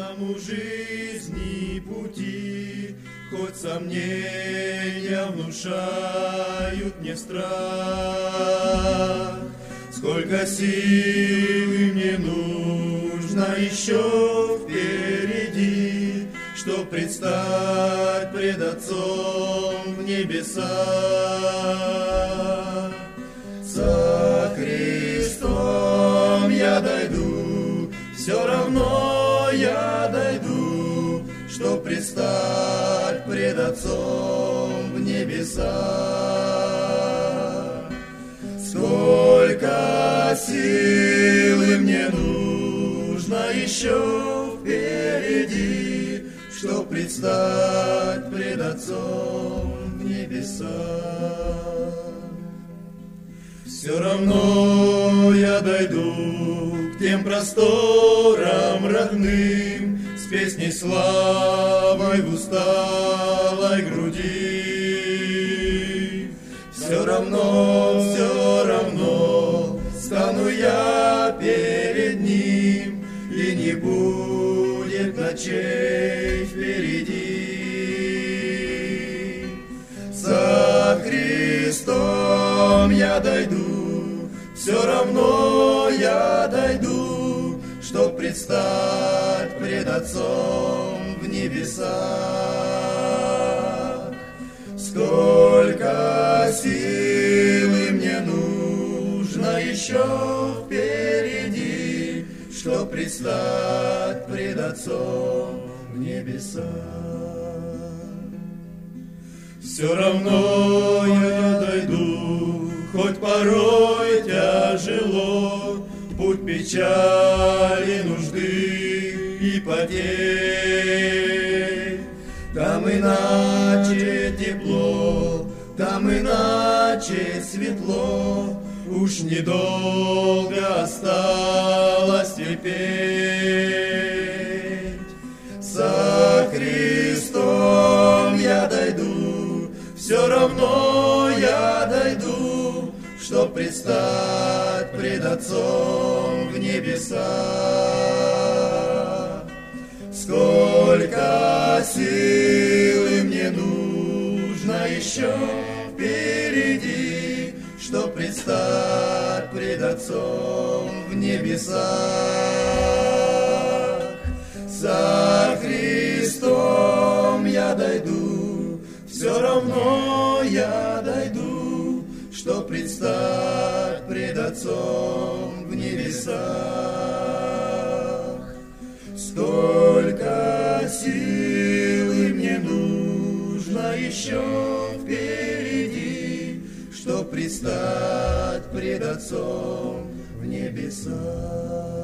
у жизни пути, хоть сомнения внушают мне страх. Сколько сил мне нужно еще впереди, чтоб предстать пред Отцом в небесах. За крестом я дойду, все равно я дойду, чтоб предстать пред Отцом в небесах. Сколько силы мне нужно еще впереди, чтоб предстать пред Отцом в небесах. Все равно я дойду к тем просторам родным, с песней славой в усталой груди. Все равно стану я перед Ним, и не будет ночей впереди. За Христом я дойду, все равно я дойду, чтоб предстать пред Отцом в небесах. Сколько силы мне нужно еще впереди, чтоб предстать пред Отцом в небесах. Все равно я дойду, хоть порой тяжело, путь печали, нужды и потерь. Там иначе тепло, там иначе светло, уж недолго осталось терпеть. За Христом я дойду, все равно я дойду, чтоб предстать пред Отцом в небесах. Сколько силы мне нужно еще впереди, чтоб предстать пред Отцом в небесах. За Христом я дойду, все равно я дойду, чтоб предстать пред Отцом в небесах. Сколько силы мне нужно еще впереди, чтоб предстать пред Отцом в небесах.